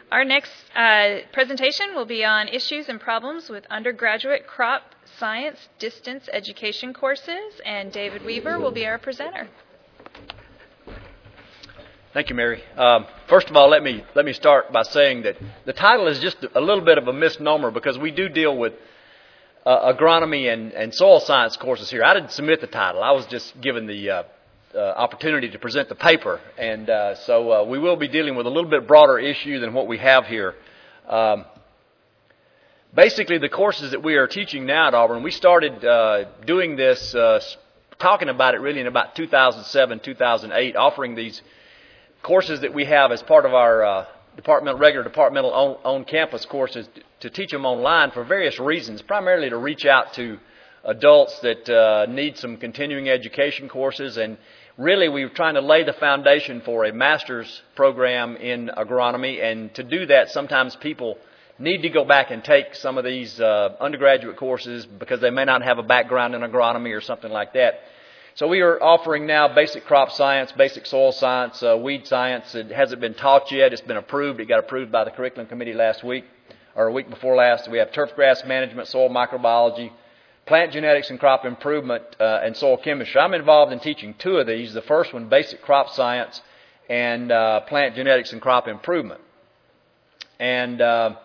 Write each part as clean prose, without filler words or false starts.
Our next presentation will be on issues and problems with undergraduate crop science distance education courses, and David Weaver will be our presenter. Thank you, Mary. First of all, let me start by saying that the title is just a little bit of a misnomer because we do deal with agronomy and soil science courses here. I didn't submit the title. I was just given the opportunity to present the paper, and so we will be dealing with a little bit broader issue than what we have here. Basically, the courses that we are teaching now at Auburn, we started doing this, talking about it really in about 2007, 2008, offering these courses that we have as part of our regular departmental on-campus courses to teach them online for various reasons, primarily to reach out to adults that need some continuing education courses. And really, we were trying to lay the foundation for a master's program in agronomy. And to do that, sometimes people need to go back and take some of these undergraduate courses because they may not have a background in agronomy or something like that. So we are offering now basic crop science, basic soil science, weed science. It hasn't been taught yet. It's been approved. It got approved by the curriculum committee last week, or a week before last. We have turf grass management, soil microbiology, plant genetics and crop improvement, and soil chemistry. I'm involved in teaching two of these. The first one, basic crop science and plant genetics and crop improvement. And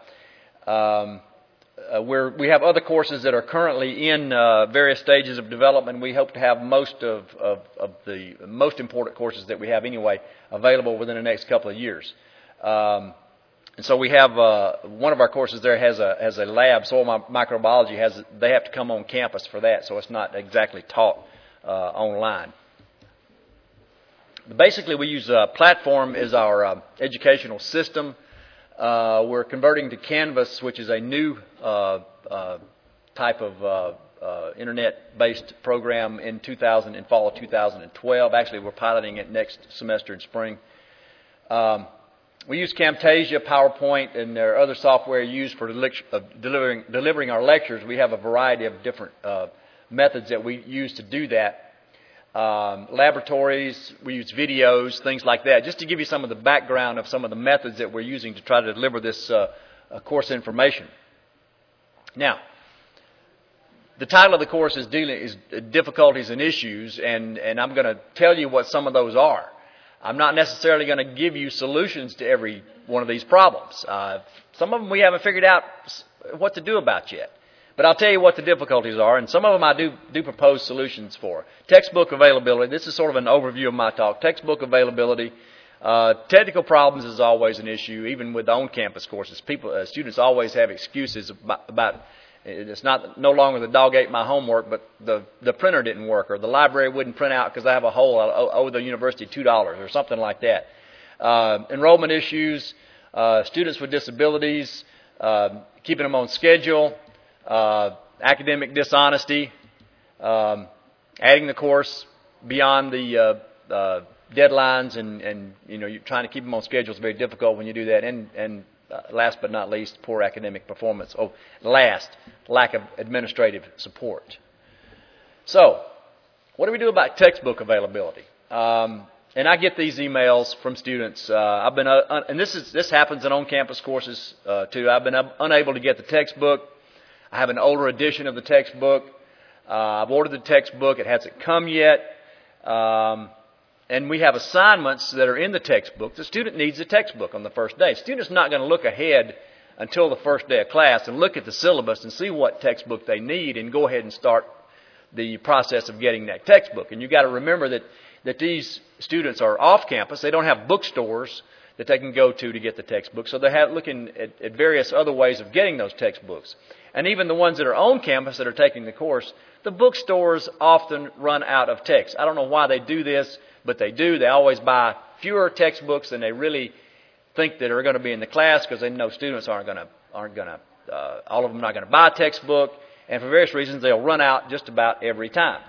we have other courses that are currently in various stages of development. We hope to have most of the most important courses that we have anyway available within the next couple of years. And so we have one of our courses there has a lab, soil microbiology. They have to come on campus for that, so it's not exactly taught online. Basically, we use Platform as our educational system. We're converting to Canvas, which is a new type of internet-based program in fall of 2012. Actually, we're piloting it next semester in spring. We use Camtasia, PowerPoint, and there are other software used for delivering our lectures. We have a variety of different methods that we use to do that. Laboratories, we use videos, things like that, just to give you some of the background of some of the methods that we're using to try to deliver this course information. Now, the title of the course is Difficulties and Issues, and I'm going to tell you what some of those are. I'm not necessarily going to give you solutions to every one of these problems. Some of them we haven't figured out what to do about yet. But I'll tell you what the difficulties are, and some of them I do propose solutions for. Textbook availability. This is sort of an overview of my talk. Textbook availability. Technical problems is always an issue, even with on-campus courses. Students always have excuses about it's no longer the dog ate my homework, but the printer didn't work, or the library wouldn't print out because I have a hole. I owe the university $2 or something like that. Enrollment issues. Students with disabilities. Keeping them on schedule. Academic dishonesty, adding the course beyond the deadlines, and you're trying to keep them on schedule is very difficult when you do that. And last but not least, poor academic performance. Lack of administrative support. So, what do we do about textbook availability? And I get these emails from students. And this happens in on-campus courses too. I've been unable to get the textbook. I have an older edition of the textbook. I've ordered the textbook. It hasn't come yet. And we have assignments that are in the textbook. The student needs the textbook on the first day. The student's not going to look ahead until the first day of class and look at the syllabus and see what textbook they need and go ahead and start the process of getting that textbook. And you've got to remember that these students are off campus. They don't have bookstores that they can go to get the textbook. So they're looking at various other ways of getting those textbooks. And even the ones that are on campus that are taking the course, the bookstores often run out of text. I don't know why they do this, but they do. They always buy fewer textbooks than they really think that are going to be in the class because they know students aren't going to all of them are not going to buy a textbook, and for various reasons they'll run out just about every time.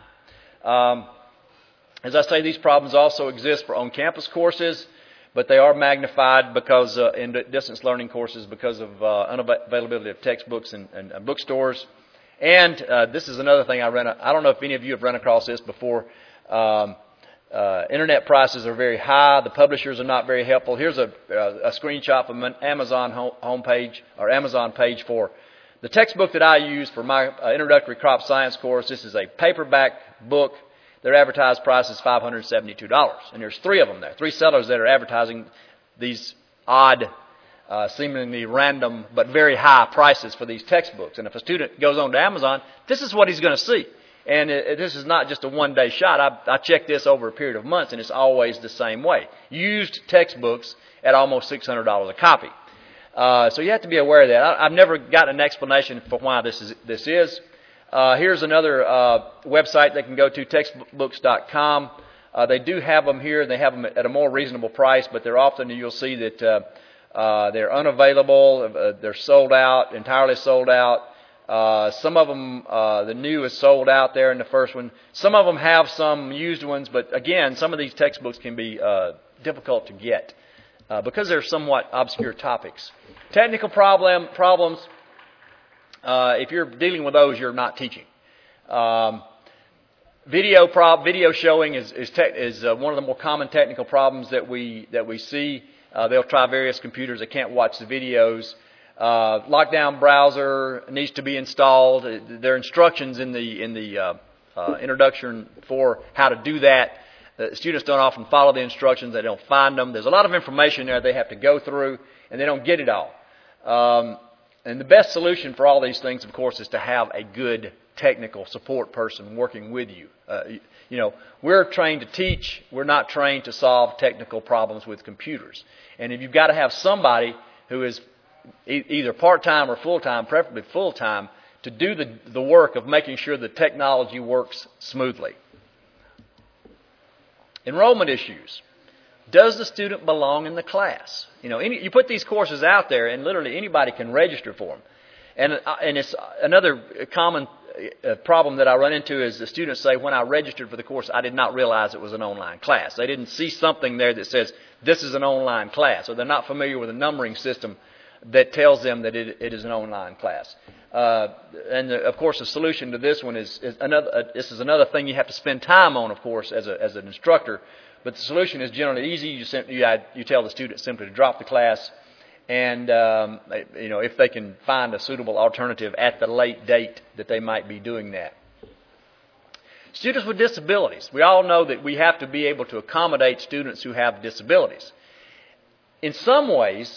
As I say, these problems also exist for on-campus courses, but they are magnified because in distance learning courses because of unavailability of textbooks and bookstores. And this is another thing I don't know if any of you have run across this before. Internet prices are very high. The publishers are not very helpful. Here's a screenshot from an Amazon homepage or Amazon page for the textbook that I use for my introductory crop science course. This is a paperback book. Their advertised price is $572. And there's 3 of them there, 3 sellers that are advertising these odd, seemingly random but very high prices for these textbooks. And if a student goes on to Amazon, this is what he's going to see. And this is not just a one-day shot. I checked this over a period of months, and it's always the same way. Used textbooks at almost $600 a copy. So you have to be aware of that. I've never gotten an explanation for why this is. Here's another website they can go to, textbooks.com. They do have them here. They have them at a more reasonable price, but they're often, you'll see that they're unavailable. They're sold out, entirely sold out. Some of them, the new is sold out there in the first one. Some of them have some used ones, but again, some of these textbooks can be difficult to get because they're somewhat obscure topics. Technical problems, if you're dealing with those, you're not teaching. Video showing is one of the more common technical problems that we see. They'll try various computers. They can't watch the videos. Lockdown browser needs to be installed. There are instructions in the introduction for how to do that. Students don't often follow the instructions. They don't find them. There's a lot of information there they have to go through, and they don't get it all. And the best solution for all these things, of course, is to have a good technical support person working with you. We're trained to teach. We're not trained to solve technical problems with computers. And if you've got to have somebody who is either part-time or full-time, preferably full-time, to do the work of making sure the technology works smoothly. Enrollment issues. Does the student belong in the class? You put these courses out there, and literally anybody can register for them. And it's another common problem that I run into is the students say, when I registered for the course, I did not realize it was an online class. They didn't see something there that says, this is an online class, or they're not familiar with a numbering system that tells them that it is an online class. Of course, the solution to this one is another. This is another thing you have to spend time on, of course, as an instructor. But the solution is generally easy. You tell the student simply to drop the class, and if they can find a suitable alternative at the late date that they might be doing that. Students with disabilities. We all know that we have to be able to accommodate students who have disabilities. In some ways,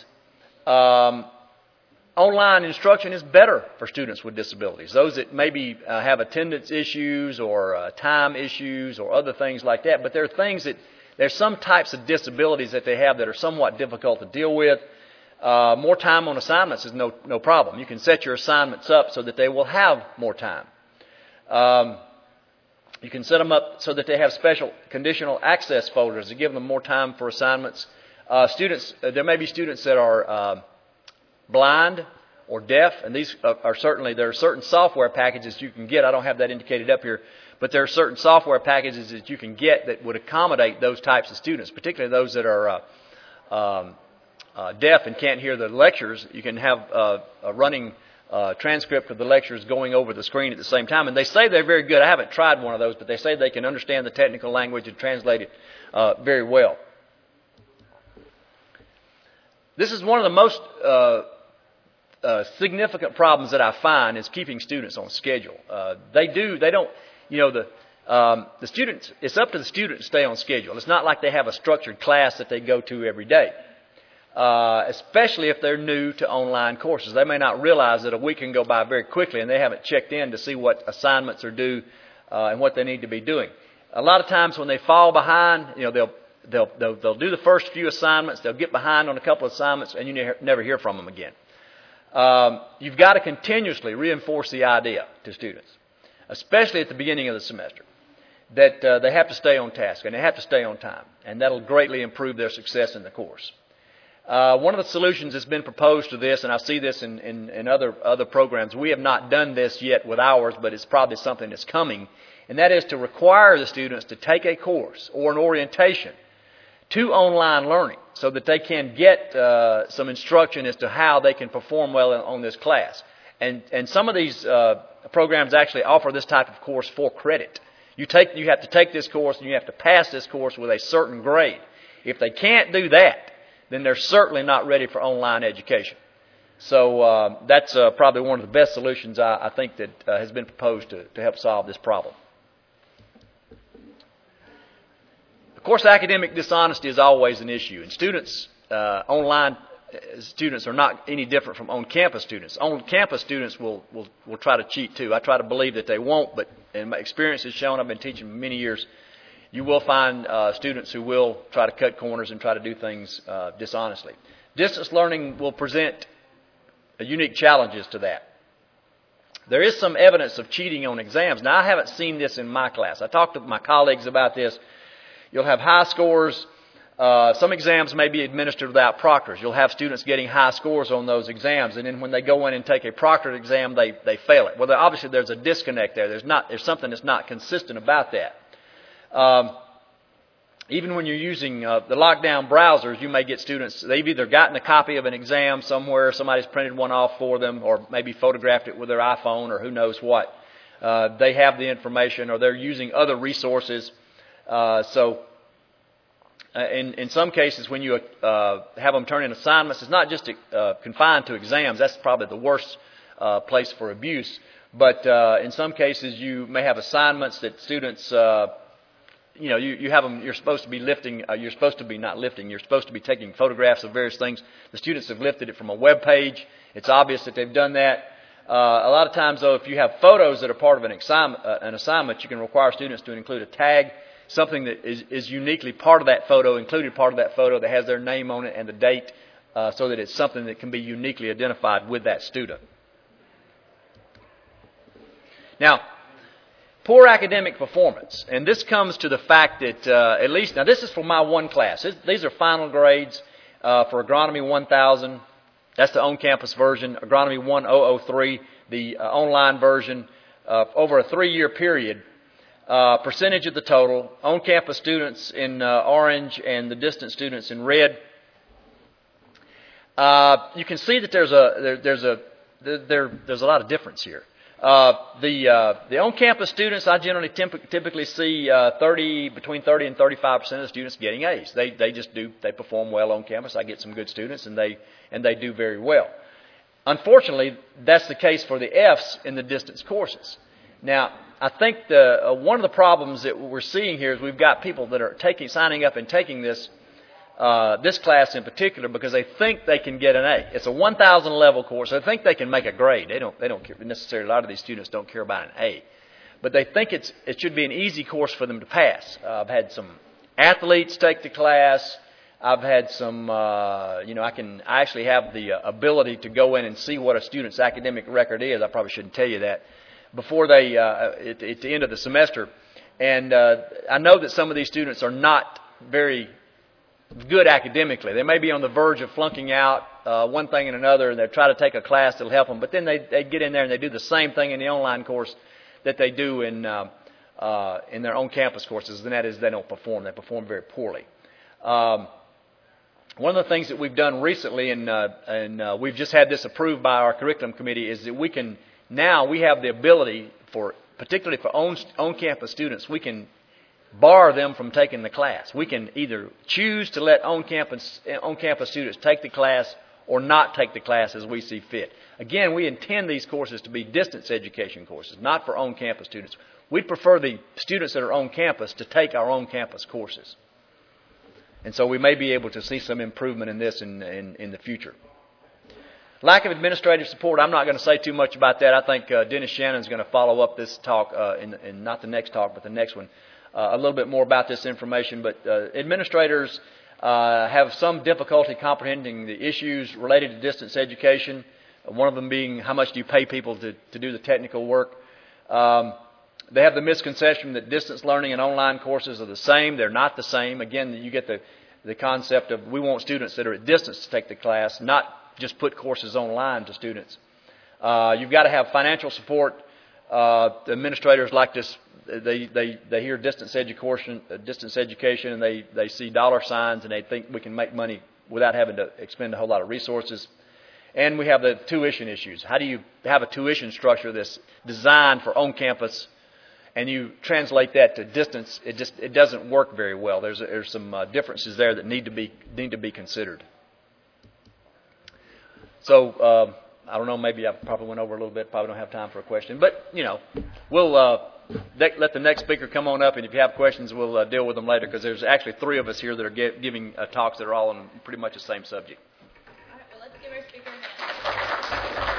online instruction is better for students with disabilities. Those that maybe have attendance issues or time issues or other things like that. But there are there's some types of disabilities that they have that are somewhat difficult to deal with. More time on assignments is no problem. You can set your assignments up so that they will have more time. You can set them up so that they have special conditional access folders to give them more time for assignments. There may be students that are blind or deaf, and these there are certain software packages you can get. I don't have that indicated up here, but there are certain software packages that you can get that would accommodate those types of students, particularly those that are deaf and can't hear the lectures. You can have a running transcript of the lectures going over the screen at the same time, and they say they're very good. I haven't tried one of those, but they say they can understand the technical language and translate it very well. This is one of the most significant problems that I find is keeping students on schedule. The students, it's up to the student to stay on schedule. It's not like they have a structured class that they go to every day, especially if they're new to online courses. They may not realize that a week can go by very quickly and they haven't checked in to see what assignments are due and what they need to be doing. A lot of times when they fall behind, they'll do the first few assignments, they'll get behind on a couple of assignments, and you never hear from them again. You've got to continuously reinforce the idea to students, especially at the beginning of the semester, that they have to stay on task and they have to stay on time, and that'll greatly improve their success in the course. One of the solutions that's been proposed to this, and I see this in other programs, we have not done this yet with ours, but it's probably something that's coming, and that is to require the students to take a course or an orientation to online learning so that they can get some instruction as to how they can perform well on this class. And some of these programs actually offer this type of course for credit. You have to take this course and you have to pass this course with a certain grade. If they can't do that, then they're certainly not ready for online education. So that's probably one of the best solutions I think that has been proposed to help solve this problem. Of course, academic dishonesty is always an issue, and students, online students, are not any different from on-campus students. On-campus students will try to cheat too. I try to believe that they won't, but in my experience has shown, I've been teaching for many years, you will find students who will try to cut corners and try to do things dishonestly. Distance learning will present unique challenges to that. There is some evidence of cheating on exams. Now, I haven't seen this in my class. I talked to my colleagues about this. You'll have high scores. Some exams may be administered without proctors. You'll have students getting high scores on those exams, and then when they go in and take a proctored exam, they fail it. Well, obviously there's a disconnect there. There's something that's not consistent about that. Even when you're using the lockdown browsers, you may get students, they've either gotten a copy of an exam somewhere, somebody's printed one off for them, or maybe photographed it with their iPhone, or who knows what. They have the information, or they're using other resources. In some cases, when you have them turn in assignments, it's not just confined to exams. That's probably the worst place for abuse. But in some cases, you may have assignments that students, you have them. You're supposed to be lifting. You're supposed to be not lifting. You're supposed to be taking photographs of various things. The students have lifted it from a web page. It's obvious that they've done that. A lot of times, though, if you have photos that are part of an assignment, you can require students to include a tag, something that is uniquely part of that photo, included part of that photo that has their name on it and the date, so that it's something that can be uniquely identified with that student. Now, poor academic performance, and this comes to the fact that at least, now this is for my one class. These are final grades for Agronomy 1000. That's the on-campus version. Agronomy 1003, the online version, over a 3-year period. Percentage of the total, on-campus students in orange and the distance students in red. You can see that there's a lot of difference here. The on-campus students, I generally typically see between 30 and 35% of the students getting A's. They perform well on campus. I get some good students, and they do very well. Unfortunately, that's the case for the F's in the distance courses. Now, I think one of the problems that we're seeing here is we've got people that are signing up and taking this class in particular because they think they can get an A. It's a 1,000 level course. They think they can make a grade. They don't care necessarily. A lot of these students don't care about an A, but they think it should be an easy course for them to pass. I've had some athletes take the class. I've had some. I actually have the ability to go in and see what a student's academic record is. I probably shouldn't tell you that before they at the end of the semester, and I know that some of these students are not very good academically. They may be on the verge of flunking out one thing and another, and they try to take a class that'll help them. But then they get in there and they do the same thing in the online course that they do in their on-campus courses, and that is they don't perform. They perform very poorly. One of the things that we've done recently, and we've just had this approved by our curriculum committee, is that we have the ability particularly for on-campus students, we can bar them from taking the class. We can either choose to let on-campus students take the class or not take the class as we see fit. Again, we intend these courses to be distance education courses, not for on-campus students. We'd prefer the students that are on campus to take our on-campus courses. And so we may be able to see some improvement in this in the future. Lack of administrative support, I'm not going to say too much about that. I think Dennis Shannon's going to follow up this talk, in not the next talk, but the next one, a little bit more about this information. But administrators have some difficulty comprehending the issues related to distance education, one of them being how much do you pay people to do the technical work. They have the misconception that distance learning and online courses are the same. They're not the same. Again, you get the concept of we want students that are at distance to take the class, not just put courses online to students. You've got to have financial support. The administrators like this. They hear distance education, and they see dollar signs, and they think we can make money without having to expend a whole lot of resources. And we have the tuition issues. How do you have a tuition structure that's designed for on-campus and you translate that to distance, it doesn't work very well. There's some differences there that need to be considered. So I don't know. Maybe I probably went over a little bit. Probably don't have time for a question, but we'll let the next speaker come on up, and if you have questions, we'll deal with them later because there's actually 3 of us here that are giving talks that are all on pretty much the same subject. All right. Well, let's give our speaker a hand.